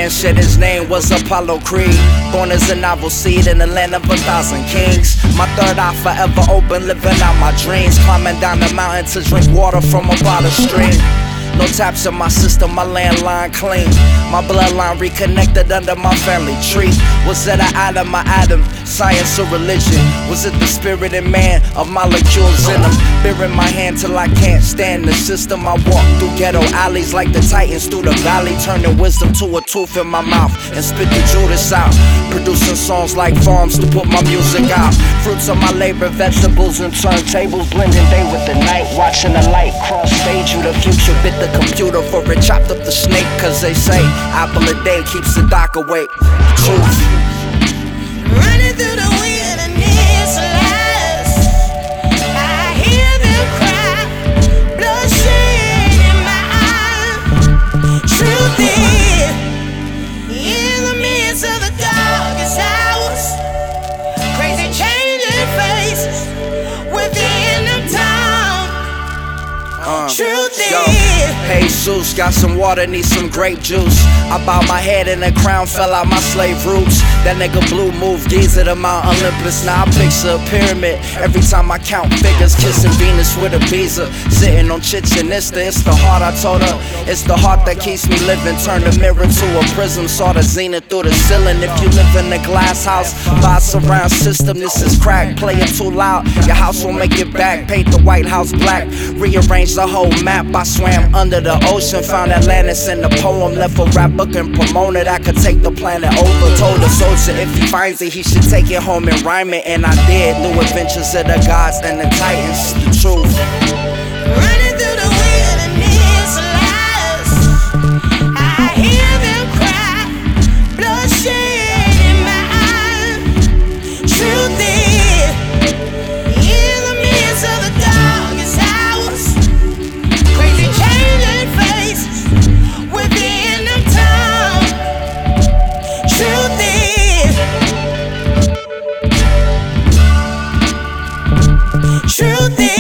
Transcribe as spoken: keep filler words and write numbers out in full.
man said his name was Apollo Creed. Born as a novel seed in the land of a thousand kings. My third eye forever open, living out my dreams. Climbing down the mountain to drink water from a bottle stream. No taps in my system, my landline clean. My bloodline reconnected under my family tree. Was it an atom, my atom, science or religion? Was it the spirit in man, of molecules in them? Burying my hand till I can't stand the system. I walk through ghetto alleys like the titans through the valley, turning wisdom to a tooth in my mouth and spit the Judas out. Producing songs like farms to put my music out. Fruits of my labor, vegetables and turntables, blending day with the night. Watching the light cross stage you, the future bit the computer for it, chopped up the snake. Cause they say apple a day keeps the doc awake. Truth. Running through the wilderness lost, I hear them cry, bloodshed in my eyes. Truth is, in the midst of the darkest hours, crazy changing faces within the town. Uh, Truth yo, is, Jesus, got some water, need some grape juice. I bowed my head and the crown fell out my slave roots. That nigga Blue moved Giza to Mount Olympus. Now I picture a pyramid every time I count figures. Kissing Venus with a visa, sitting on Chichen Itza. It's the heart, I told her, it's the heart that keeps me living. Turn the mirror to a prism, saw the zenith through the ceiling. If you live in a glass house, buy a surround system. This is crack, play it too loud, your house won't make it back. Paint the White House black, rearrange the whole map. I swam under the ocean, found Atlantis in the poem. Left a rap book and promoted I could take the planet over. Told the soldier if he finds it, he should take it home and rhyme it. And I did. New adventures of the gods and the titans. The truth. running through the wilderness lost, I hear them cry, bloodshed in my eyes. Truth is, in the midst of the darkest hours, crazy changing faces within the town. Truth is, truth is.